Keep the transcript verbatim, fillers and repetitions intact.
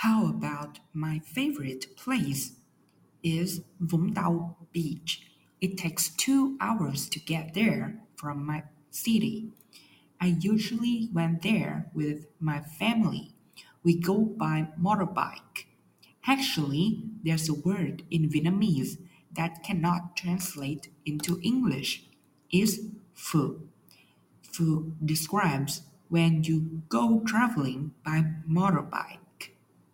How about my favorite place is Vũng Tàu Beach? It takes two hours to get there from my city. I usually went there with my family. We go by motorbike. Actually, there's a word in Vietnamese that cannot translate into English. It's phu. Phu describes when you go traveling by motorbike.